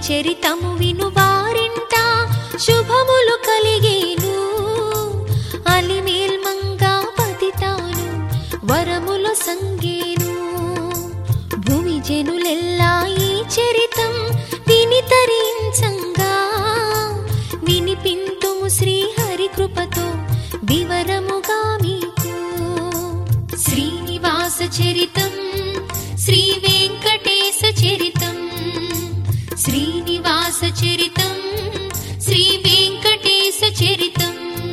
చరితము విను వారింట శుభములు కలిగేను. అలిమేల్మంగా పతితాను వరములు సంగేను. భూమి జనులెల్లా ఈ చరితం విని తరించంగా, వినిపింతుము శ్రీహరి కృపతో వివరముగా మీకు. శ్రీనివాస చరితం శ్రీ వెంకటేశ చరితం, శ్రీనివాస చరితం శ్రీ వెంకటేశ చరితం.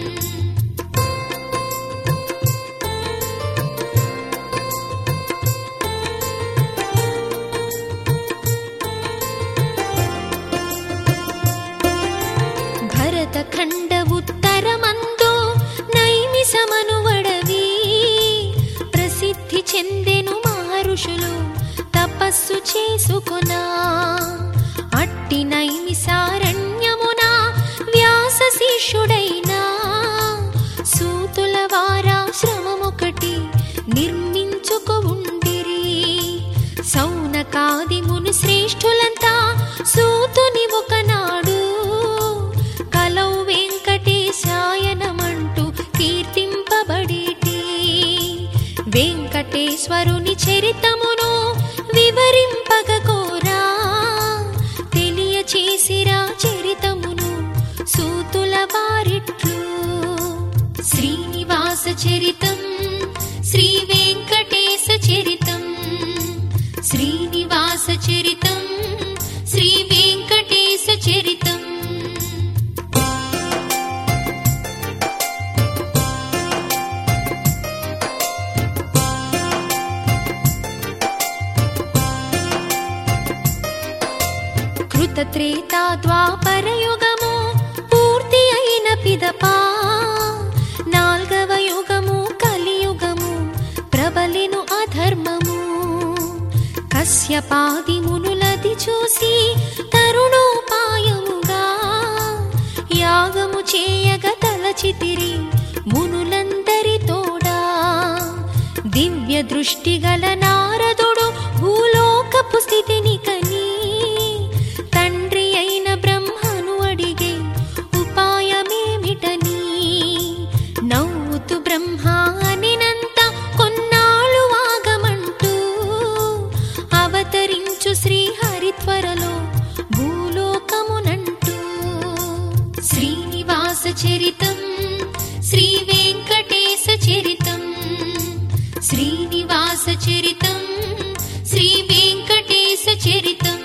భరతఖండ ఉత్తరమందు నైమిసమనువడవి ప్రసిద్ధి చెందెను మహర్షులు తపస్సు చేసుకొనా. అట్టి నైమిసారణ్యమున వ్యాస శిష్యుడైనా సూతుల వారాశ్రమమొకటి నిర్మించుకు ఉండిరి. సౌనకాది ముని శ్రేష్ఠులంతా సూతుని ఒకనాడు కలౌ వెంకటేశాయనమంటూ కీర్తింపబడేటి. వెంకటేశ్వరుని చరితమును వివరింపగ కోరా, తెలియచేసిరా చరితమును సూతుల వారిట్లు. శ్రీనివాస చరితం శ్రీ వెంకటేశ చరితం, శ్రీనివాస చరితం శ్రీ వెంకటేశ చరితం. త్రేతా ద్వాపర యుగము పూర్తి అయిన పిదపా నాల్గవ యుగము కలియుగము ప్రబలెను అధర్మము. కశ్యపాది మునులది చూసి తరుణోపాయముగా యాగము చేయగ తలచితిరి మునులందరి తోడా. దివ్య దృష్టి గల నారదుడు భూలోకపు స్థితిని కని తండ్రి అయిన బ్రహ్మను అడిగే ఉపాయమేమిటని. నవ్వుతూ బ్రహ్మ అనినంత కొన్నాళ్ళు ఆగమంటూ అవతరించు శ్రీహరి త్వరలో భూలోకమునంటూ. శ్రీనివాస చరితం శ్రీ వెంకటేశ చరితం, శ్రీనివాస చరితం శ్రీ వెంకటేశ చరితం.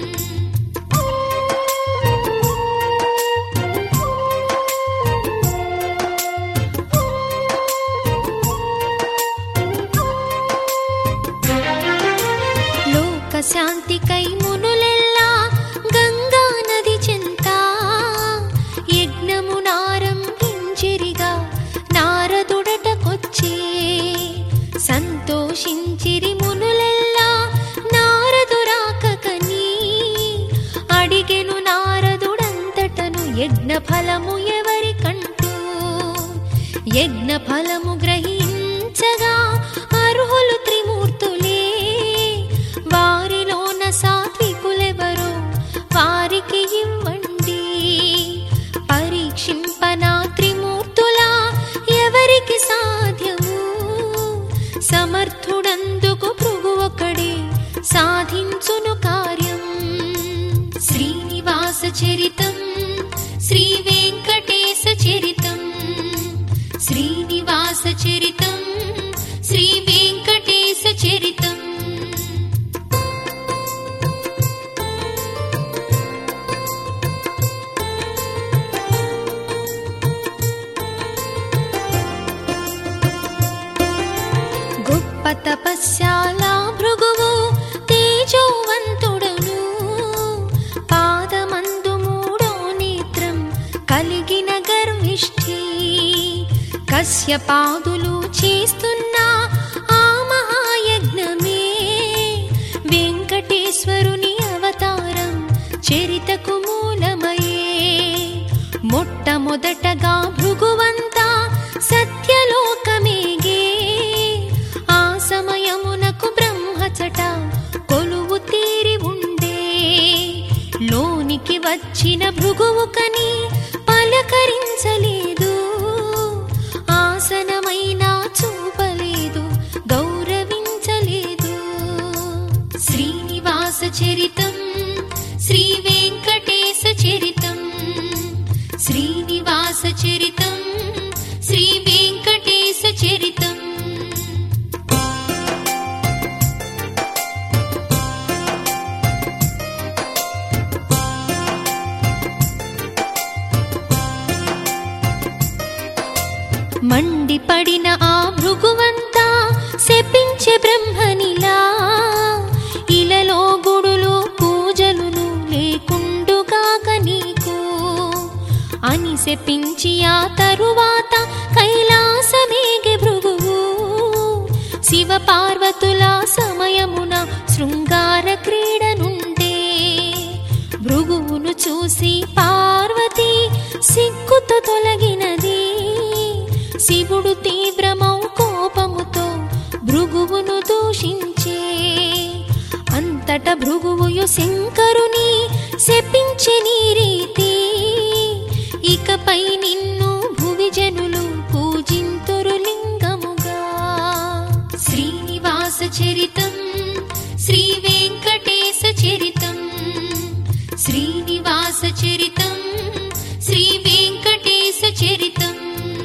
శాంతికై మునులెల్లా గంగా నది చెంత యజ్ఞమునారంభించిరిగా నారదుడటకొచ్చే. సంతోషించిరి మునులెల్లా నారదురాకని, అడిగెను నారదుడంతటను యజ్ఞ ఫలము ఎవరికంటూ. యజ్ఞ ఫలము గ్రహించగా అర్హులు త్రిమూర్తులే, వారిలోన సాత్వికులెవరో వారికి ఇవ్వండి. పరీక్షింపనా త్రిమూర్తులా ఎవరికి సాధ్యము, సమర్థుడందుకు భృగు ఒకడే సాధించును కార్యం. శ్రీనివాస చరితం శ్రీ వెంకటేశ చరితం, శ్రీనివాస చరితం శ్రీ వెంకటేశ చరితం. తపస్యాల భృగువు తేజోవంతుడను, పాదమందు మూడో నేత్రం కలిగిన గర్విష్ఠి. కశ్యపాదులు చేస్తున్న ఆ మహాయజ్ఞమే వెంకటేశ్వరుని అవతారం చరితకు మూలమయే. మొట్టమొదటగా భృగువంతా సత్యలోకమేగే, ఆ సమయమునకు బ్రహ్మచట కొలువు తీరి ఉండే. లోని వచ్చిన భృగువు కని పలకరించలేదు, ఆసనమైనా చూపలేదు, గౌరవించలేదు. శ్రీనివాస చరితం శ్రీ వెంకటేశ చరితం, శ్రీనివాస చరితం శ్రీ వెంకటేశ చరితం. మండిపడిన ఆ భృగువంతా శపించే బ్రహ్మనిలా, ఇలలో గుడులు పూజలును లేకుండుగాక నీకు అని శపించి ఆ తరువాత కైలాసమేగే భృగువు. శివ పార్వతుల సమయమున శృంగార క్రీడనుండే, భృగువును చూసి పార్వతి సిగ్గుతో తొలగినది. శివుడు తీవ్రమౌ కోపముతో భృగువును దూషించే, అంతట భృగువుయు శంకరుని శపించె నీ రీతి, ఇకపై నిన్ను భువి జనులు పూజింతురు లింగముగా. శ్రీనివాస చరితం శ్రీ వెంకటేశ చరితం, శ్రీనివాస చరితం శ్రీ వెంకటేశ చరితం.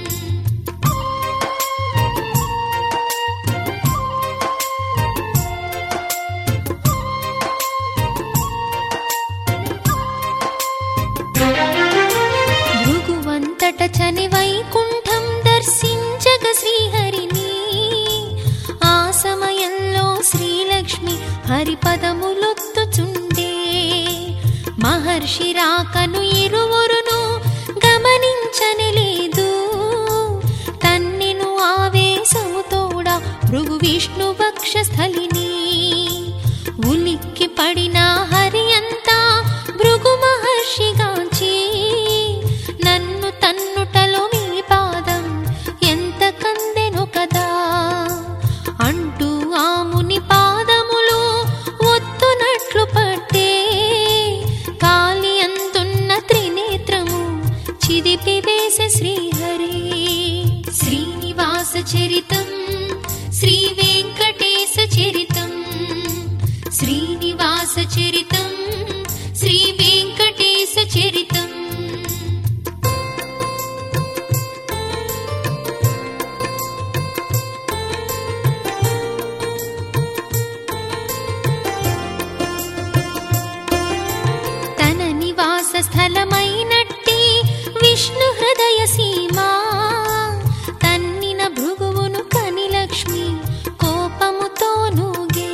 భృగువంతట చని వైకుంఠం దర్శించగ శ్రీహరిని, ఆ సమయంలో శ్రీలక్ష్మి హరిపదములొత్తుచుండే. మహర్షి రాకను ఇరువురును గమనించనిలేదు, తన్నెను ఆవేశముతోడ భృగు విష్ణు వక్షస్థలిని. ఉలిక్కి పడిన హరి అంతా భృగు మహర్షిగాంచి, నన్ను తన్నుటలో మీ పాదం ఎంత కందెను కదా అంటూ ఆ ముని పాదములు ఒత్తునట్లు పట్టే. కాలి అందున్న త్రినేత్రము చిదిపివేసే శ్రీహరి. శ్రీనివాస చరితం శ్రీ వెంకటేశ చరితం, శ్రీనివాస చరితం శ్రీ వెంకటేశ చరితం. తన నివాస స్థలమైనట్టి విష్ణు హృదయ సీమా, తన్నిన భృగువును కని లక్ష్మి కోపముతో నూగే.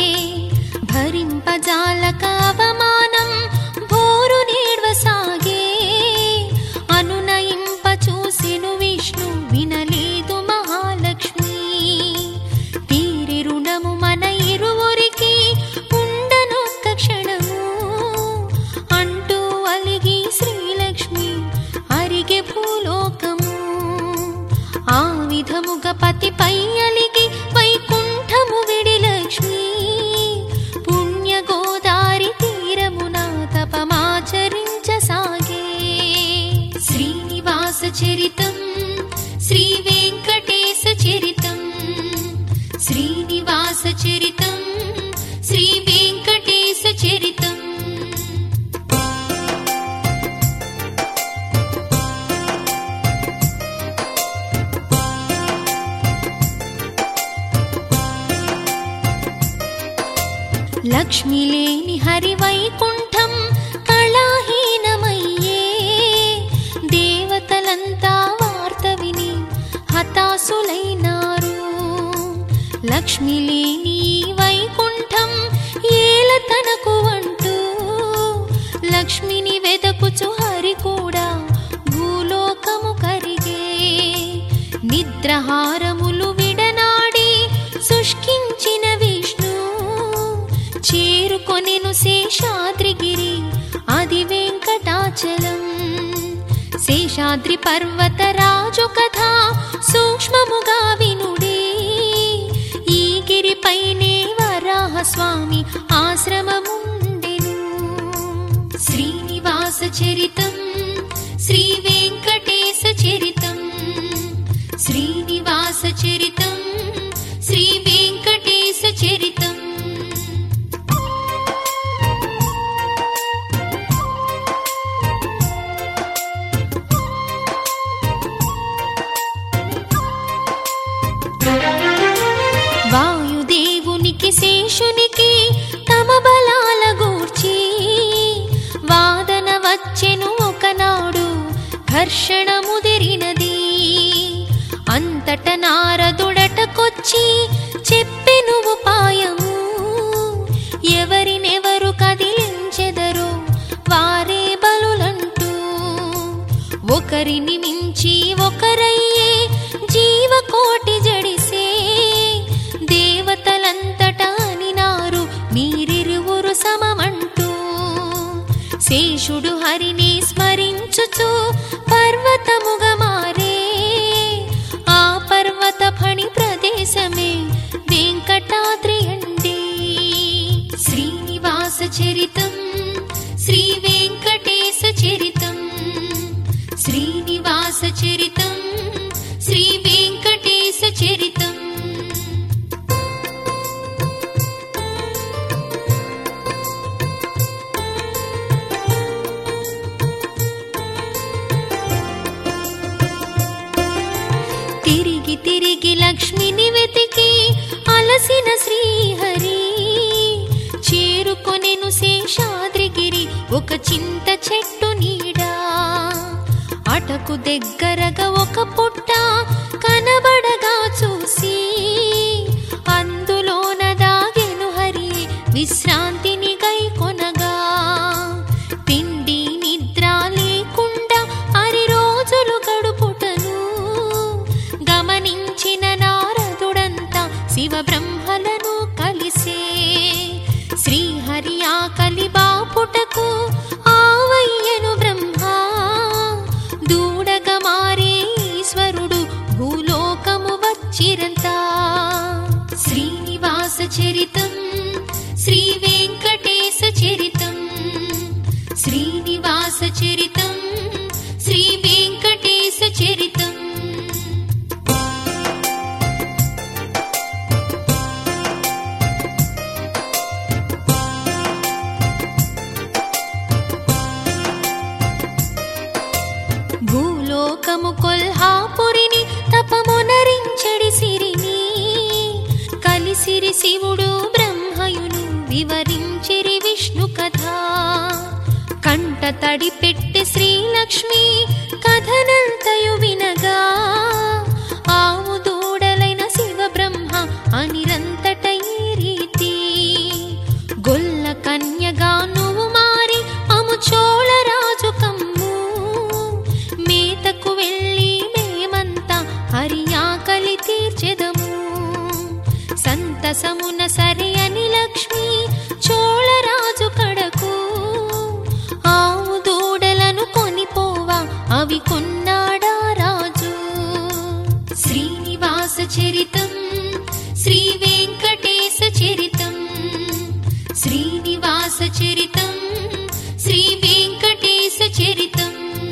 భరింపజాలక అవమానం భోరు నేడ్వసాగే, అనునయింప చూసెను విష్ణు వినలేదు మహాలక్ష్మి. తీరి రుణము మన ఇరువురికి ఉండనొక్క క్షణము అంటూ అలిగి శ్రీలక్ష్మి అరిగే భూలోకము. ఆ విధముగా పతిపై అలిగి వైకుంఠము విడి లక్ష్మి, పుణ్య గోదారి తీరమున తపమాచరించసాగే. శ్రీనివాస చరితం శ్రీ వెంకటేశ చరితం, శ్రీనివాస చరితం శ్రీ వెంకటేశ చరితం. లక్ష్మి లేని హరి వైకుంఠం కళాహీనమయ్యే, దేవతలంతా వార్త విని హతాసులైనారు. లక్ష్మి లేని వైకుంఠం ఏల తనకు అంటూ, లక్ష్మిని వెదకుచు హరి కూడా భూలోకము కరిగే. నిద్రహారములు విడనాడి శుష్కించిన విష్ణు, చేరుకొనెను శేషాద్రిగిరి అది వెంకటాచలం. శేషాద్రి పర్వత రాజు కథ సూక్ష్మముగా వినుడే, ఈ గిరిపైనే వరాహ స్వామి ఆశ్రమముండెను. శ్రీనివాస చరితం శ్రీ వెంకటేశ చరితం శ్రీనివాస చరితం శ్రీ వెంకటేశ చరితం వాయుదేవునికి శేషునికి తమ బలాల గూర్చి వాదన వచ్చెను ఒకనాడు ఘర్షణ ముదిరినది అంతట నారదుడటకొచ్చి చెప్పెను ఉపాయము ఎవరినెవరు కదిలించెదరో వారే బలులంటూ ఒకరిని మించి ఒకరయ్యే జీవకోటి జడిసే దేవతలంతటా అనినారు మీరిరువురు సమమంటూ శేషుడు హరిని స్మరించుచు పర్వతముగా మారే ఆ పర్వత ఫణి ప్రదేశమే వెంకటాద్రి అండి శ్రీనివాస చరితం శ్రీ వెంకటేశ చరితం శ్రీనివాస చరితం శ్రీ వెంకటేశ చరితం తిరిగి తిరిగి లక్ష్మిని వెతికి అలసిన శ్రీహరి చేరుకొనెను శేషాద్రిగిరి ఒక చింత చెట్టు నీడా అటకు దగ్గరగా ఒక పుట్ట కనబడగా చూసి అందులోన దాగెను హరి విశ్రాంతిని గైకొనగా తిండి నిద్ర లేకుండా హరి రోజులు గడుపుటను గమనించిన నారదుడంతా శివ బ్రహ్మలను కలిసే శ్రీహరి ఆకలి బాపుటకు ఆవయ్యను బ్రహ్మ దూడగా మారే ఈశ్వరుడు భూలోకము వచ్చిరంతా శ్రీనివాస చరితం శ్రీ వెంకటేశ చరితం శ్రీనివాస చరితం శ్రీ వెంకటేశ చరితం భూలోకము కొల్హాపురిని తపమునరించడి సిరిని కలిసిరి శివుడు బ్రహ్మయును వివరించిరి విష్ణు కథ కంట తడి పెట్టి శ్రీలక్ష్మి కథనంతయు వినగా ఆవు దూడలైన శివ బ్రహ్మ అనిరంతట ఈ రీతి గొల్ల కన్యగా నువ్వు మారి అము చోళరాజు కమ్ము మేతకు వెళ్ళి మేమంతా హరి ఆకలి తీర్చెదము సంతసమున సరి అని లక్ష్మి చోళరాజు కడకు ఆవు దూడలను కొనిపోవా అవి కొన్నాడా రాజు శ్రీనివాస చరితం శ్రీ వెంకటేశ చరితం శ్రీనివాస చరితం శ్రీ వెంకటేశ చరితం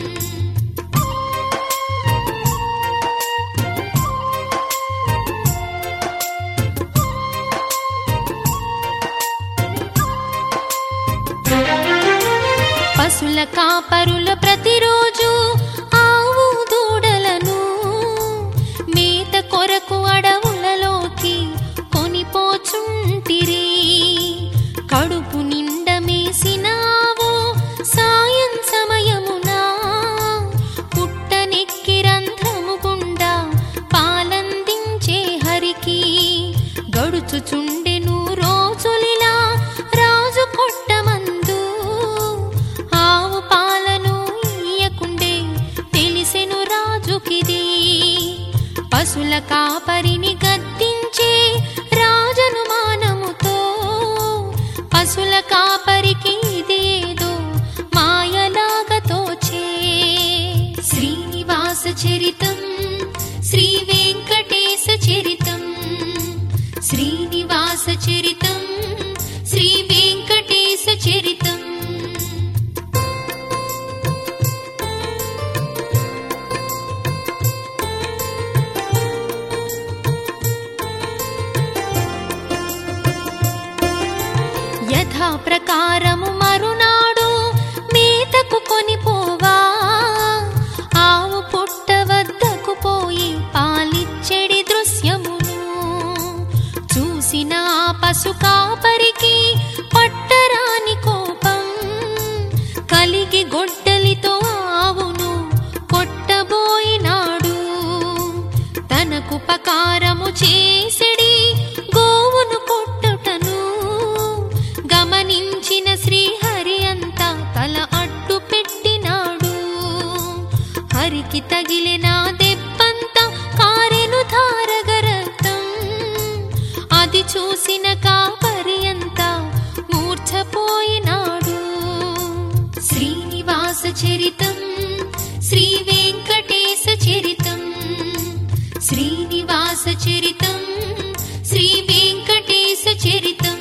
పశుల కాపరుల ప్రతిరోజు ఆవు దూడలను మేత కొరకు అడవులలోకి కొనిపోచుంటిరి కడుపు నిండ మేసిన ఆవు సాయం సమయమున పుట్టనెక్కి రంధ్రము గుండా పాలందించే హరికి గడుచుచుండెను రోజులిలా రాజు కొట్టమందు ఆవు పాలను ఇయ్యకుండే తెలిసెను రాజుకిది పశుల కాపరిని గద్దించే రాజనుమానముతో పశుల కాపరికి ఇదేదో మాయలాగా తోచే శ్రీనివాస చరితం శ్రీ వెంకటేశ చరితం శ్రీనివాస చరితం శ్రీ వెంకటేశ చరితం ప్రకారము మరునాడు మేతకు కొనిపోవా ఆవు పుట్ట వద్దకు పోయి పాలిచ్చెడి దృశ్యమును చూసిన ఆ పశు కాపరికి పట్టరాని కోపం కలిగి గొడ్డలితో ఆవును కొట్టబోయినాడు తనకుపకారము చేసెడి గోవును కొట్టుటను గమనించిన శ్రీహరి అంతా తల అడ్డు పెట్టినాడు హరికి తగిలిన దెబ్బంతా కారెను ధారగరక్తం అది చూసిన కాపరి అంతా మూర్ఛపోయినాడు శ్రీనివాస చరితం శ్రీ వెంకటేశ చరితం శ్రీనివాస చరితం శ్రీ వెంకటేశ చరితం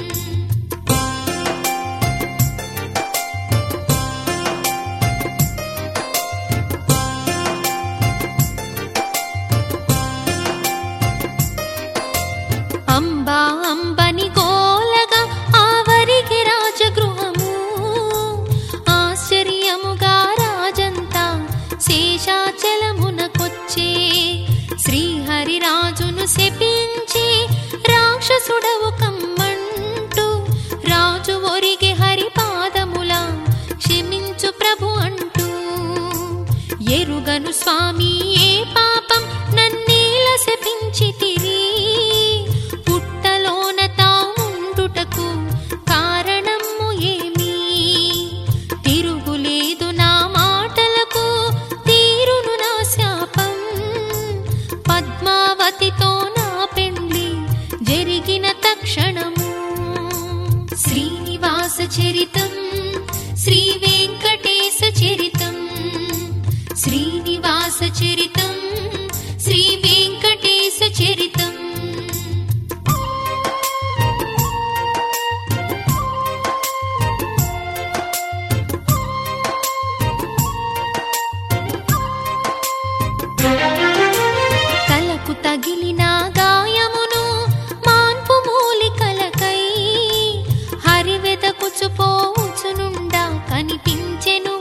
అంబా అంబని గోలగా ఆవరికి రాజగృహము ఆశ్చర్యముగా రాజంతా శేషాచలమునకొచ్చే శ్రీహరి రాజును శపించి రాక్షసుడవు కమ్మంటూ రాజు ఒరిగే హరి పాదముల క్షమించు ప్రభు అంటూ ఎరుగను స్వామి ఏ పాపం నన్నేల శపించితిరి పుట్టలోన తాముండుటకు కారణము ఏమి తిరుగులేదు నా మాటలకు తీరును నా శాపం పద్మావతితో నా పెండ్లి జరిగిన తక్షణము శ్రీనివాస చరితం శ్రీ వెంకటేశ చరితం శ్రీనివాస చరితం శ్రీ వెంకటేశ చరితం తలకు తగిలిన గాయమును మాన్పు మూలికలకై హరివెదకుచుపోచునుండా కనిపించెను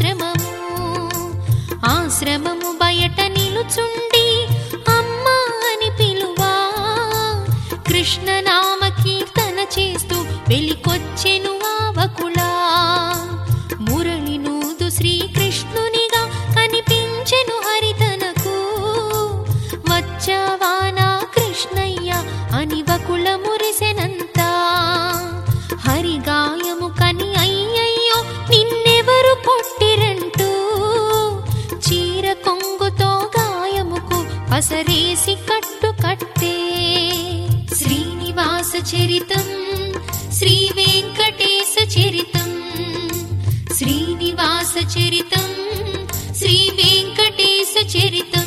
ఆశ్రమము బయట నిలుచుండి అమ్మా అని పిలువా కృష్ణనామ కీర్తన చేస్తూ వెలికొచ్చెను ఆవకులా మురళి నూదు శ్రీకృష్ణునిగా కనిపించెను హరితనకు వచ్చావా నా కృష్ణయ్య అని వకుల మురిసెనంతా హరిగాయము కని అయ్యయ్యో నిన్నెవరు కొట్టిరంటూ చీర కొంగుతో గాయముకు పసరేసి కట్టు కట్టే శ్రీనివాస చరితం శ్రీ వెంకటేశ చరితం శ్రీనివాస చరితం శ్రీ వెంకటేశ చరితం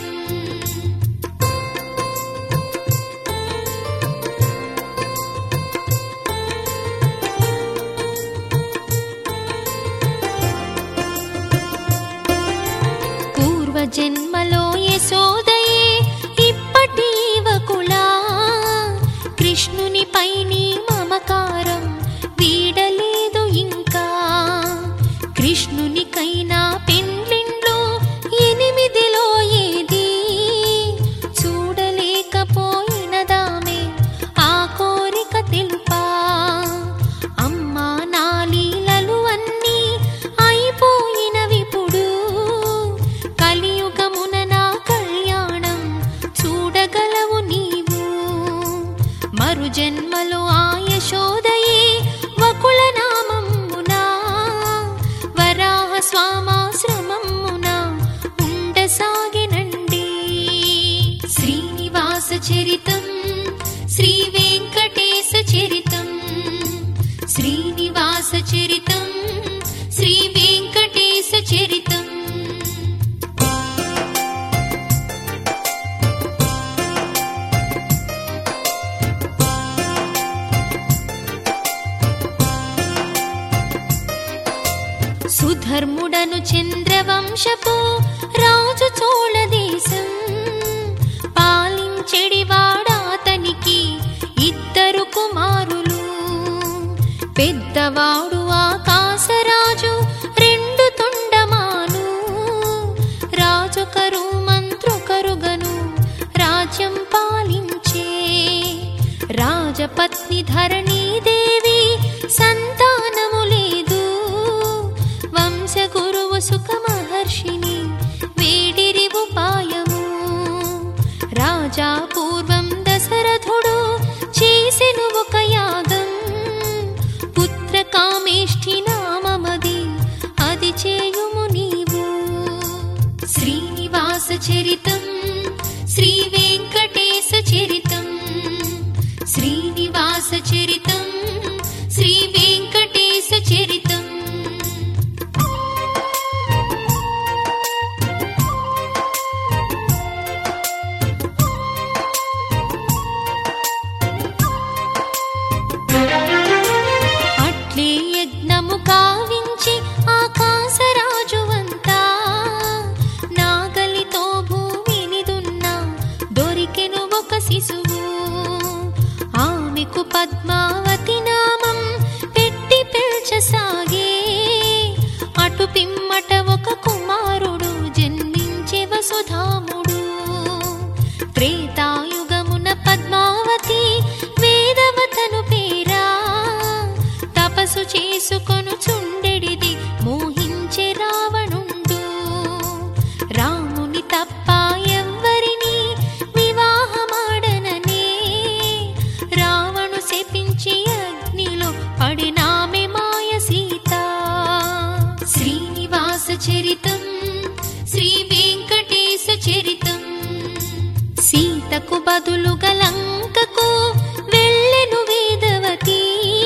జన్మలో యశోదయే ఇప్పటి యువకులా కృష్ణునిపై నీ మమకారం వీడలేదు ఇంకా కృష్ణునికైనా పెండ్లిండ్లు 8లో ఏది చూడలేకపోయినదామే ఆ కోరిక తెలుపా అమ్మా నా లీలలు అన్నీ అయిపోయినవిప్పుడు కలియుగమున నా కళ్యాణం చూడగలవు నీవు మరు జన్మలో ఆ యశోదయే వకుల నామమునా వరాహ స్వామాశ్రమమున ఉండసాగినండి శ్రీనివాస చరితం శ్రీ వెంకటేశ చరితం శ్రీనివాస చరితం శ్రీ వెంకటేశ చరితం సుధర్ముడను చంద్రవంశపు రాజు చోళ దేశం పాలించెడివాడాతనికి 2 కుమారులు పెద్దవాడు ఆకాశరాజు రెండు తొండమాను, రాజొకరు మంత్రొకరుగను రాజ్యం పాలించే. రాజపత్ని ధరణీదేవి సంతానము లేదు, వంశగురువు సుఖ మహర్షిని వేడిరి ఉపాయము. రాజా పూర్వం దశరథుడు చేసెను ఒక యాగం, పుత్రకామేష్ఠి నామమది అది చేయుము నీవు. శ్రీనివాస చరితం శ్రీ వెంకటేశ చరితం, శ్రీనివాస చరితం శ్రీ వెంకటేశ చరితం. అట్లే యజ్ఞము కావించి ఆకాశరాజువంతా, నాగలితో భూమిని దున్నా దొరికెను ఒక శిశువు. ఆమెకు పద్మావతి నామం పెట్టి పిల్చసాగే, అటు పిమ్మట ఒక కుమారుడు జన్మించే వసుధాముడు. త్రేతాయుగమున పద్మావతి వేదవతను పేరా, తపస్సు చేసుకొను చుండెడిది మోహించే రావణుండు. రాముని తప్ప ఎవ్వరిని వివాహమాడననే, రావణు శపించి అగ్నిలో పడినామె మాయ సీత. శ్రీనివాస చరితం శ్రీ వెంకటేశ చరితం. సీతకు బదులుగా లంకకు వెళ్ళెను వేదవతి,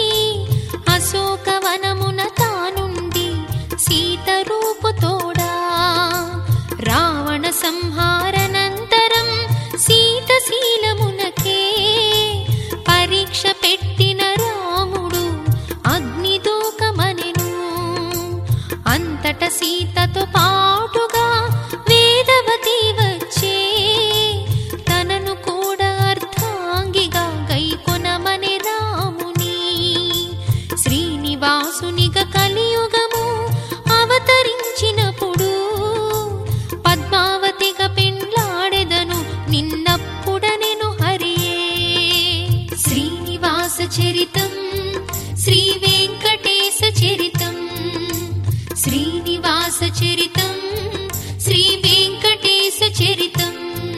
అశోకవనమున తానుండి సీత రూపుతోడా. రావణ సంహారనంతరం సీత శీలమునకే పరీక్ష పెట్టిన రాముడు అగ్నిదూకమనెను. అంతట సీతతో పాటుగా వేదవతి వచ్చే, తనను కూడా అర్ధాంగిగా గైకొనమని రాముని. శ్రీనివాసునిగా కలియుగము అవతరించినప్పుడు, పద్మావతిగా పెండ్లాడెదను నిన్నప్పుడనెను హరియే. శ్రీనివాస చరితం శ్రీ వెంకటేశ చరితం, శ్రీనివాస చరితం శ్రీ వెంకటేశ చరితం.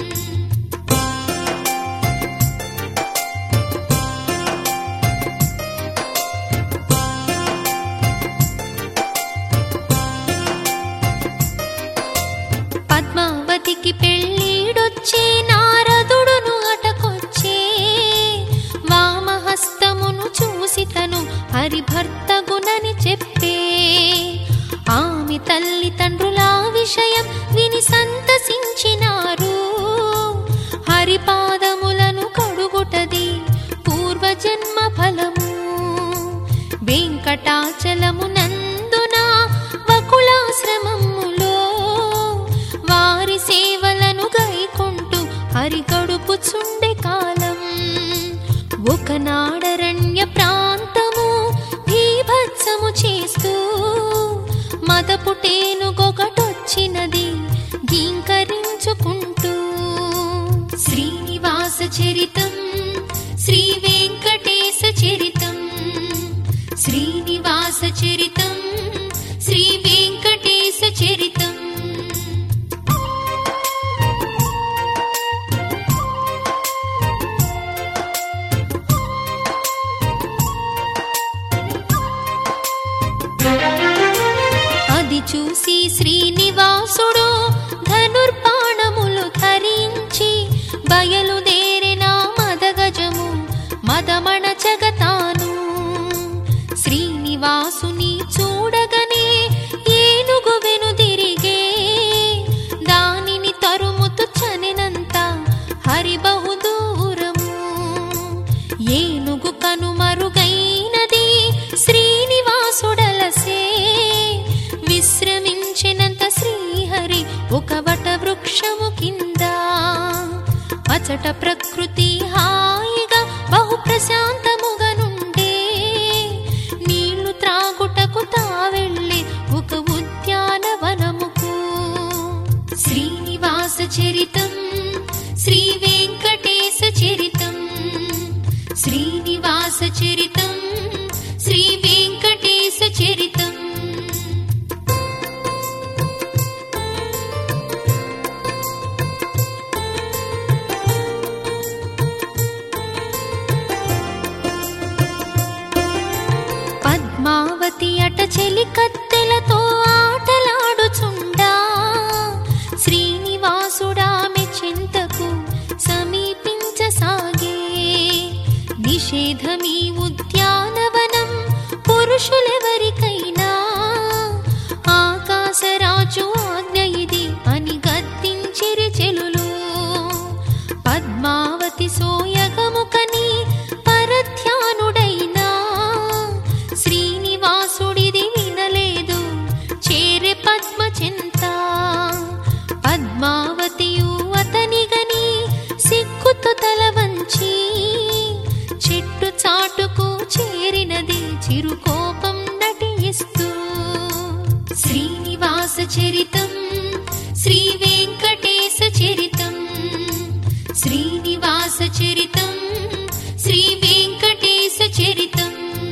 పద్మావతికి పెళ్ళిడొచ్చే, నారదుడును అటకొచ్చే. వామహస్తమును చూసి తను హరిభర్తగునని చెప్పే. ఆమె తల్లిదండ్రుల విషయం విని సంతసించినారు. హరిపాదములను కడుగుటది పూర్వజన్మ ఫలము. వెంకటాచలమునందున వకులాశ్రమములో వారి సేవలను గైకొంటూ హరి గడుపుచుండే కాలం. ఒకనాడరణ్య ప్రాంతము భీభత్సము చేస్తూ మదపుటేనుగొకటొచ్చినది గీంకరించుకుంటూ. శ్రీనివాస చరితం శ్రీ వెంకటేశ చరితం, శ్రీనివాస చరితం శ్రీ వెంకటేశ చరితం. అది చూసి శ్రీనివాసుడు ధనుర్బాణములు ధరించి బయలుదేరిన మదగజము మదమణచగతాను. శ్రీనివాసుని చూడగనే ఏనుగు వెనుదిరిగే, దానిని తరుముతు చనినంత హరి బహుదూరము. ఏనుగు కనుమరుగైనది శ్రీనివాసుడలసే, విశ్రమించినంత శ్రీహరి ఒక వట వృక్షము కింద. అచట ప్రకృతి హాయిగా బహు ప్రశాంతముగా నుండే, పద్మావతి అట చెలి కత్తెలతో ఆటలాడుచుండా శ్రీనివాసుడామె చింతకు సమీపించసాగే. నిషేధమీ ఉద్యానవనం పురుషులెవరికైనా, ఆకాశరాజు ఆజ్ఞ ఇది అని గద్దించిరి చెలులు. పద్మావతి సోయగముకని పరధ్యానుడైనా శ్రీనివాసుడిది వినలేదు, చేరె పద్మ చింత. పద్మావతియు అతనిగని సిగ్గుతో తల వంచి చెట్టు చాటుకు చేరినది చిరుకోపం నటిస్తూ. శ్రీనివాస చరితం శ్రీ వెంకటేశ చరితం, శ్రీనివాస చరితం శ్రీ వెంకటేశ చరితం.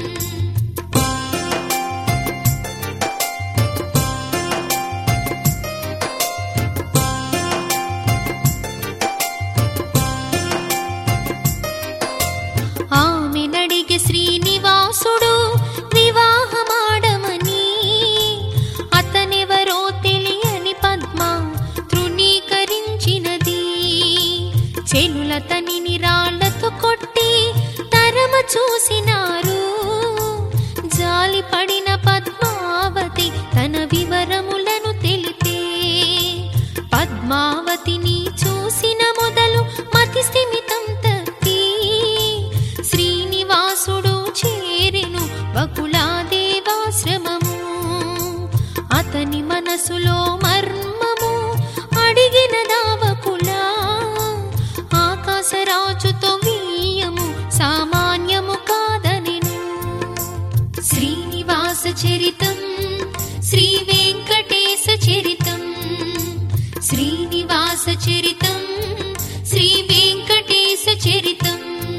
ఆమెనడిగే శ్రీనివాసుడు వివాహమాడమని, అతనెవరో తెలియని పద్మ తృణీకరించినది. చెలులతనిని రాళ్లతో కొట్టి తరమ చూసినారు. జాలిపడిన పద్మావతి తన వివరములను తెలిపే. పద్మావతిని చూసిన మొదలు మతి స్థిమితం తప్పి శ్రీనివాసుడు చేరెను బకుళాదేవాశ్రమము. అతని మనసులో మర్మము అడిగిన దావకులా, ఆకాశరాజుతో వీయము సామాన్యము కాదనెను. శ్రీనివాస చరితం శ్రీ వెంకటేశ చరితం, శ్రీనివాస చరితం శ్రీ వెంకటేశ చరితం.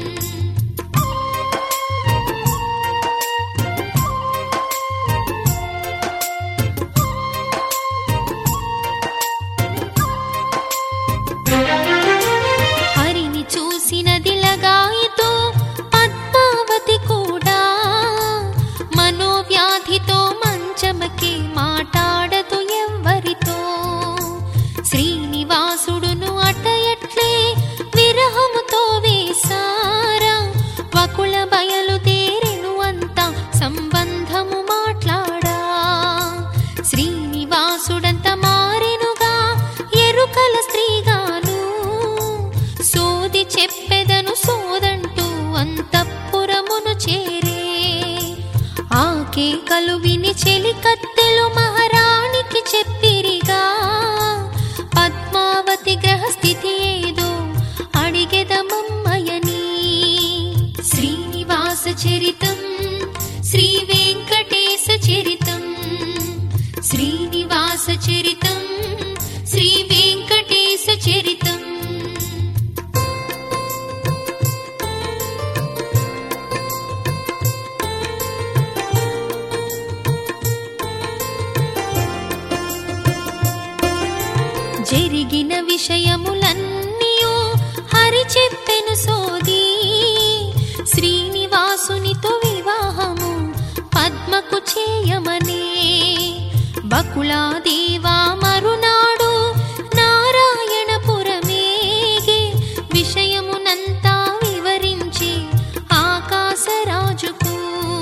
హరిని చూసినది లగాయితో పద్మావతి కూడా, మనోవ్యాధితో మంచమకే మాటాడదు ఎవ్వరితో. శ్రీనివాసుడును అట ఎట్లే విరహముతో వేసారా, వకుల బయలుదేరెను అంతా సంబంధము మాట్లాడా. శ్రీనివాసుడంత మారెనుగా ఎరుకల స్త్రీగాను, సోది చెప్పెదను సోదంటూ అంతఃపురమును చేరే. ఆకే కలువిని చెలి కత్తెలు మహారాణికి చెప్పిరిగా, పద్మావతి గ్రహస్థితి ఏదో అడిగెదమమ్మయని. శ్రీనివాస చరితం శ్రీ వెంకటేశ చరితం, శ్రీనివాస చరితం శ్రీ వెంకటేశ చరితం. జరిగిన విషయములన్నీయు హరి చెప్పెను సోది. శ్రీనివాసునితో వివాహము పద్మకు చేయమనే. బకుళాదేవా మరునాడు నారాయణపురమేగే విషయమునంతా వివరించి ఆకాశరాజుకు.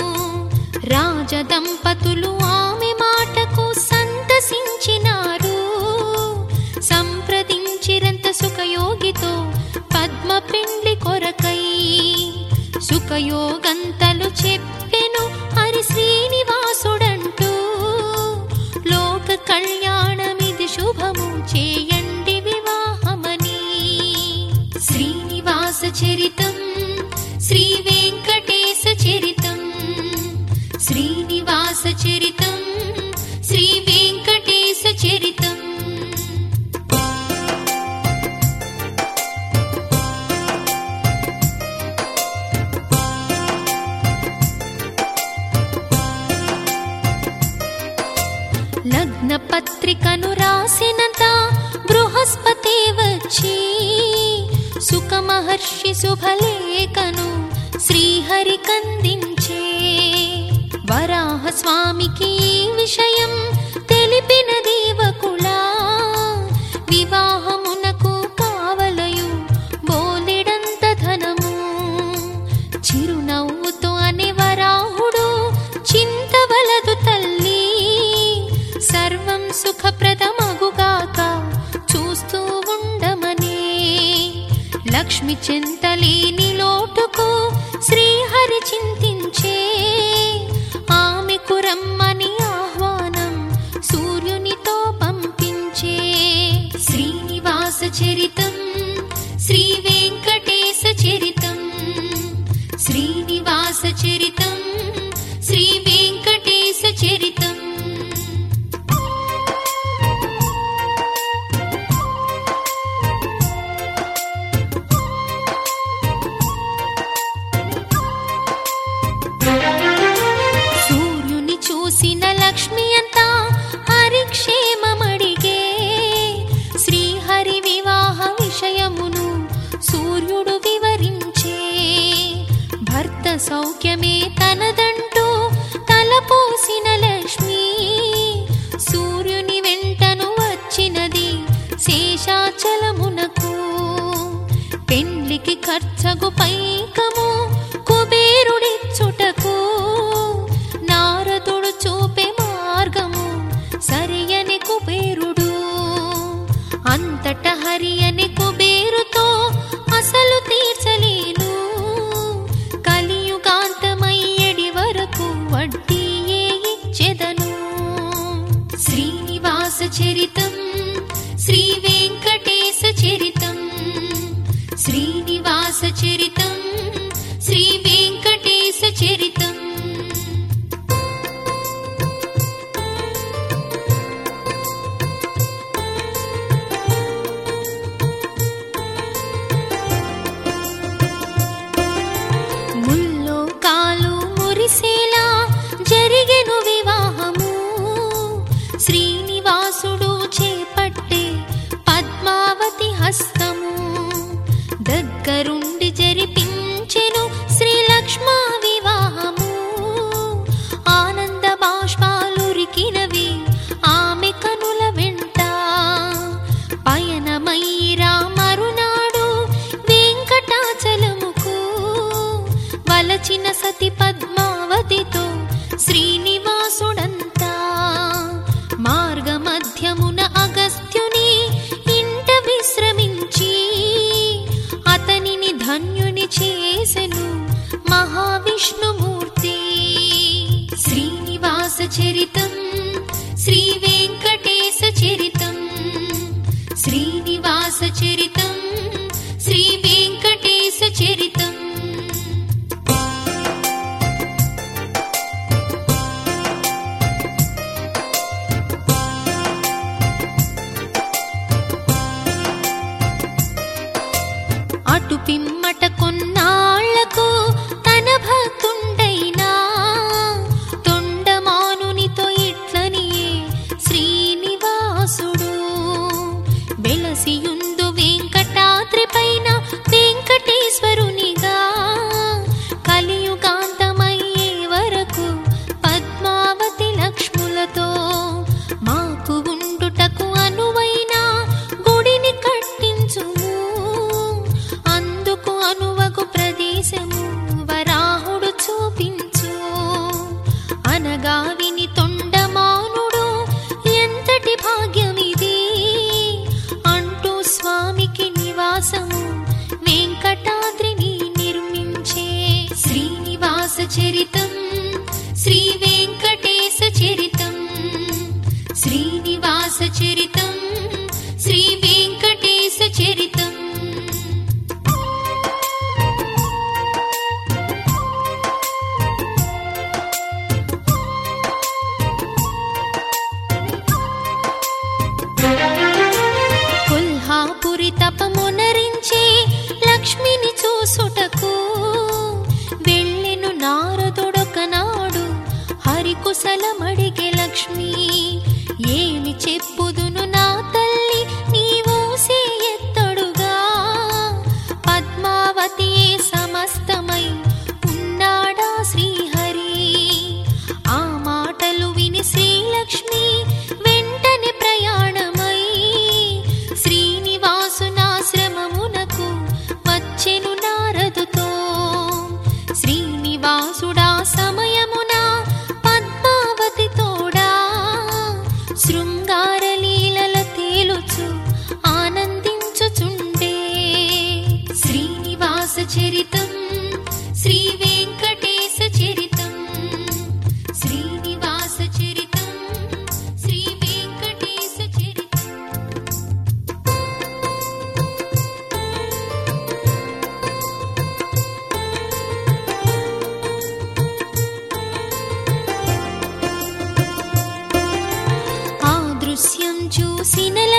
రాజదంపతులు ఆమె మాటకు సంతసించినారు. సంప్రదించిరంత సుఖయోగితో పద్మ పెండ్లి కొరకై. సుఖయోగంతలు చెప్పెను హరి శ్రీనివాసుడంటూ, లోక కళ్యాణమిది శుభము చేయండి వివాహమని. శ్రీనివాస చరితం శ్రీ వెంకటేశ చరితం, శ్రీనివాస చరితం శ్రీ వెంకటేశ చరితం. లగ్న పత్రికను రాసినంత బృహస్పతి వచ్చి, సుఖమహర్షి శుభలేఖను శ్రీహరి కందించే. వరా స్వామికి ఈ విషయం తెలిపిన దేవకులా వివాహమునకు కావలయు బోలెడంత ధనము. చిరునవ్వుతో అనే వరాహుడు చింతవలదు తల్లి, సర్వం సుఖప్రదమగుగాక చూస్తూ ఉండమనే. లక్ష్మి చింతలేని లోటుకు శ్రీహరి చింతించే, ఆమెకు రమ్మని ఆహ్వానం సూర్యునితో పంపించే. శ్రీనివాస చరితం శ్రీ వెంకటేశ చరితం, శ్రీనివాస చరితం శ్రీ వెంకటేశ చరితం. సూర్యుని చూసిన లక్ష్మి అంతా హరిక్షేమమడిగే, శ్రీహరి వివాహ విషయమును సూర్యుడు వివరించే. భర్త సౌఖ్యమే తనదంటూ తలపోసిన లక్ష్మి, సూర్యుని వెంటను వచ్చినది శేషాచలమునకు. పెండ్లికి ఖర్చగు పైకము కుబేరుడిచ్చుటకు, నారదుడు చూపే మార్గము సరియని కుబేరుడు. అంతట హరి అని కుబేరుతో అసలు తీర్చలేను, కలియుగాంతమయ్యడి వరకు వడ్డీయే ఇచ్చెదను. శ్రీనివాస చరితం శ్రీ వెంకటేశ చరితం, శ్రీనివాస చరితం శ్రీ వెంకటేశ చరితం. ముల్లోకాలు మురిసేలా జరిగెను వివాహము, శ్రీనివాసుడు చేపట్టే పద్మావతి హస్తము. దగ్గరుండి జరిపించెను శ్రీ లక్ష్మా వివాహము, ఆనంద బాష్పాలురికినవి ఆమె కనుల వెంట. పయనమయ్యిరా మరునాడు వెంకటాచలముకు, వలచిన సతి పద్మావతితో శ్రీనివాసుడంతా. మార్గమధ్యమున అగస్త్యుని ఇంట విశ్రమించి, అతనిని ధన్యుని చేసెను మహావిష్ణుమూర్తి. శ్రీనివాస చరితం శ్రీ వెంకటేశ చరితం, శ్రీనివాస చరితం శ్రీ వెంకటేశ చరితం. అటు పిమ్మట కొన్నాళ్లకు తన భక్తుండైనా తొండమానునితో ఇట్లనియే శ్రీనివాసుడు. వెలసియుందు వెంకటాద్రి పైన వెంకటేశ్వరునిగా, కలియుగాంతమయ్యే వరకు పద్మావతి లక్ష్ములతో. మాకు ఉండుటకు అనువైన గుడిని కట్టించుము, అందుకు అనువగు ప్రదేశము వరాహుడు చూపించు. అనగా విని తొండమానుడు ఎంతటి భాగ్యమిది అంటూ స్వామికి నివాసము వెంకటాద్రిని నిర్మించే. శ్రీనివాస చరితం శ్రీ వెంకటేశ చరితం, శ్రీనివాస చరితం శ్రీ వెంకటేశ చరితం. కొల్హాపురి తపమునరించే లక్ష్మిని చూసుటకు, వెళ్ళెను నారదుడొకనాడు హరికుశలమడిగే లక్ష్మి. ఏమి చెప్పుదును నా తల్లి నీవు ఎత్తడుగా, పద్మావతియే సమస్తమై ఉన్నాడా శ్రీహరి. ఆ మాట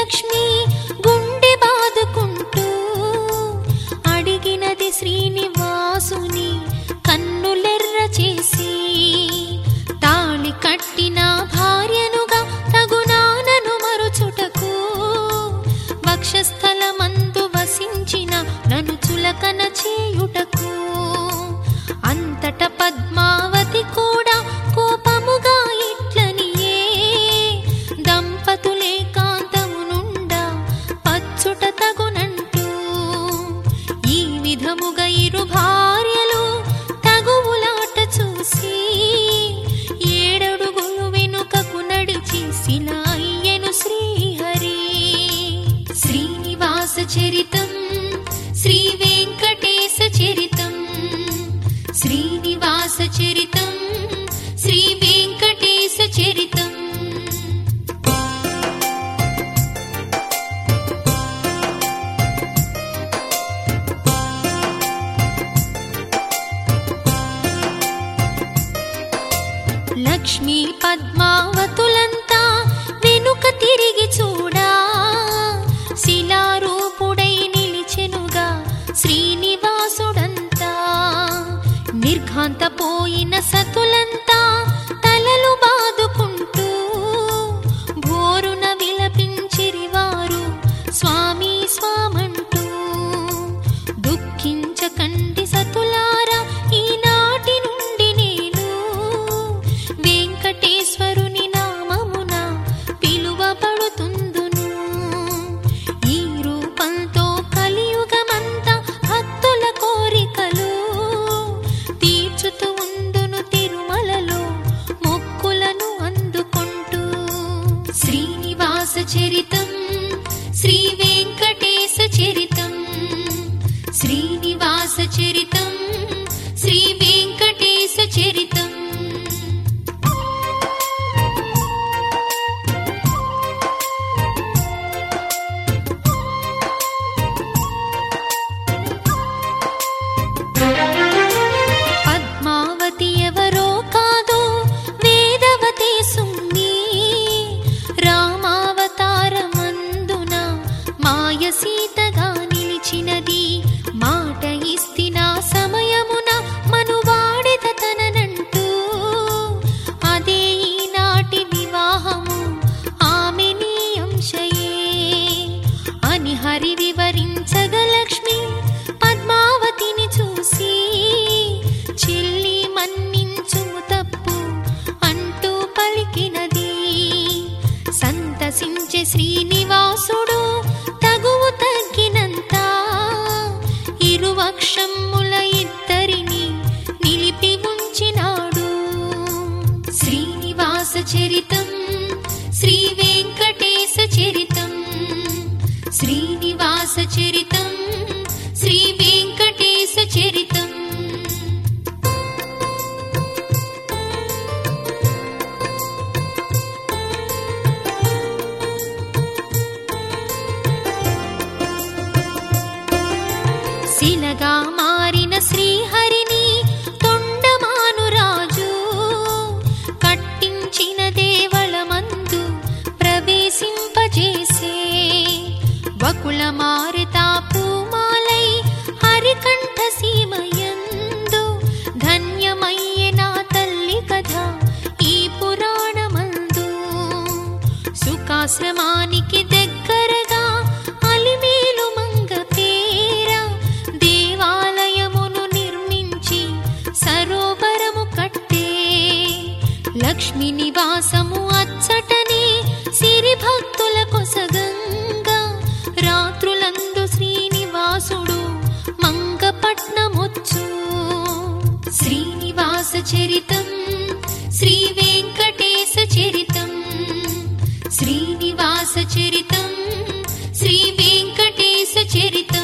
లక్ష్మి గుండె బాదుకుంటూ అడిగినది శ్రీనివాసుని కన్నులెర్ర చేసి, తాళి కట్టిన భార్యనుగా తగునానను మరుచుటకు, వక్షస్థలమందు వసించిన నన్ను చులకన చేయుటకు. అంతట పద్మావతి కూడా కోపముగా ఇట్లనియే, దంపతులే కాంతమునుండా పచ్చుట తగునంటూ. ఈ విధముగా ఇరు భార్యలు తగువులాట చూసి, ఏడడుగులు వెనుకకు నడిచి శిల అయ్యెను శ్రీహరి. శ్రీనివాస చరితం శ్రీ వెంకటేశ చరితం, శ్రీనివాస చరితం శ్రీ వెంకటేశ చరితం. లక్ష్మీ పద్మావతులంతా వెనుక తిరిగి చూడా, శిలారూపుడై నిలిచెనుగా శ్రీనివాసుడంతా. నిర్ఘాంతపోయిన సతులంతా తలలు బాదుకుంటూ భోరున విలపించిరివారు స్వామి స్వామంటూ. దుఃఖించకండి సతులారా, ఈనాటి నుండి నేను వెంకటేశ్వరుని నామమున పిలువబడుతుందును. ఈ రూపంతో కలియుగమంతా భక్తుల కోరికలు తీర్చుతూ ఉందును తిరుమలలో మొక్కులను అందుకుంటూ. శ్రీనివాస చరితం శ్రీ వెంకటేశ చరితం, శ్రీనివాస చరితం శ్రీ వెంకటేశ చరితం. పద్మావతి ఎవరో కాదు, వేదవతి సుమ్మి. రామావతారమందున మాయ సీతగా నిలిచినది. మాట ఇస్తిన సమయమున మనువాడిత తననంటూ, అదే ఈనాటి వివాహము ఆమె నీ అంశయే అని హరి వివరించగా, లక్ష్మి పద్మావతిని చూసి చెల్లి మన్నించుము తప్పు అంటూ పలికినది. సంతసించే శ్రీనివాసుడు తగువు తగ్గినంత, ఇరువక్షముల ఇద్దరిని నిలిపి ఉంచినాడు. శ్రీనివాస చరితం శ్రీ వెంకటేశ చరితం, శ్రీనివాస చరితం శ్రీ వెంకటేశ చరితం. శిలగా మారిన శ్రీహరిని తొండమానురాజు కట్టించిన దేవళమందు ప్రవేశింపజేసే. వకుల మారితా పూమాలై హరికంఠ సీమయందు ధన్యమయ్యే నా తల్లి కథ ఈ పురాణమందు. సుఖాశ్రమానికి దగ్గరగా అలిమేలు మంగ పేర దేవాలయమును నిర్మించి సరోవరము కట్టే. లక్ష్మి నివాసము అచ్చటనే సిరి భక్తుల కొసగంగా, రాత్రులందు శ్రీనివాసుడు మంగపట్నమొచ్చు. శ్రీనివాస చరితం శ్రీ వెంకటేశ చరితం, శ్రీనివాస చరితం శ్రీ వెంకటేశ చరితం.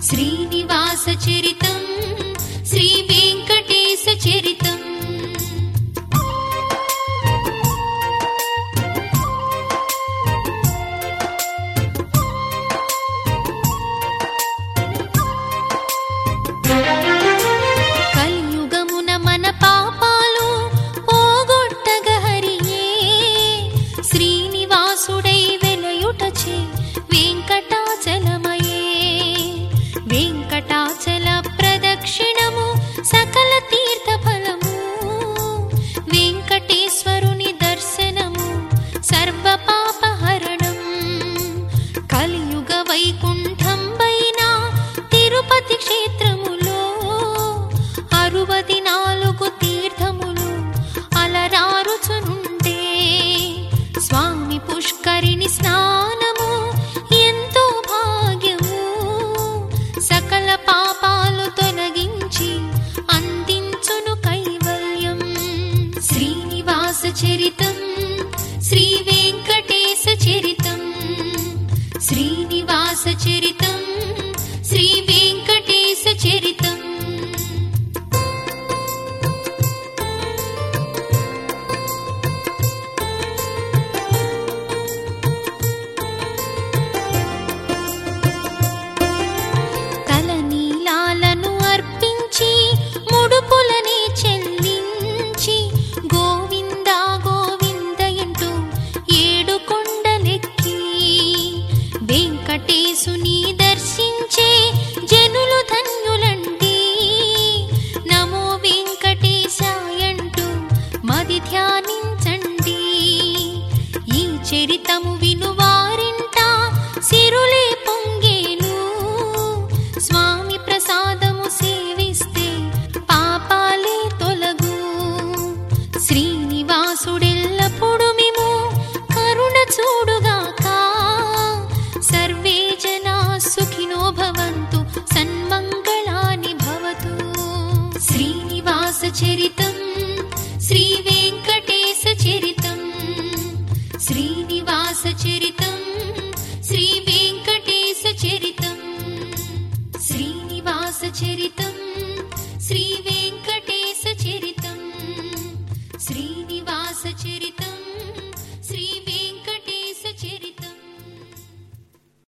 శ్రీనివాస చరితం శ్రీ వెంకటేశ చరితం కలియుగమున మన పాపాలు పోగొట్టగ హరియే శ్రీనివాసుడై వెలయుటచే వెంకటాచలమయే వెంకటాచల ప్రదక్షిణము సకల తీర్థ ఫలము వెంకటేశ్వరుని దర్శనము సర్వ పాపహరణం కలియుగ వైకుంఠం వైన తిరుపతి క్షేత్రములో 64 తీర్థములు అలరారుచునుండే స్వామి పుష్కరిణి స్నానము ఎంతో భాగ్యము సకల పాపాలు తొలగించి అందించును కైవల్యం శ్రీనివాస చరితం శ్రీ వెంకటేశ చరితం శ్రీనివాస చరితం శ్రీ వెంకటేశ చరితం తలనీలాలను అర్పించి ముడుపులని చెల్లించి గోవిందా గోవిందయంటూ 7 కొండలెక్కి వెంకటేశుని దర్శించే జనులు ధన్యులండి నమో వెంకటేశాయంటూ మది ధ్యానించండి ఈ చరితము వినువారింట సిరులే పొంగేను స్వామి ప్రసాదము సేవిస్తే పాపాలే తొలగు శ్రీనివాసుడెల్లప్పుడు మేము కరుణ చూడుగాక సర్వే జనా సుఖినో భవంతు సన్మంగళాని భవతు శ్రీనివాస చరితం శ్రీ వెంకటేశ చరితం శ్రీనివాస చరితం శ్రీ వెంకటేశ చరితం శ్రీనివాస చరితం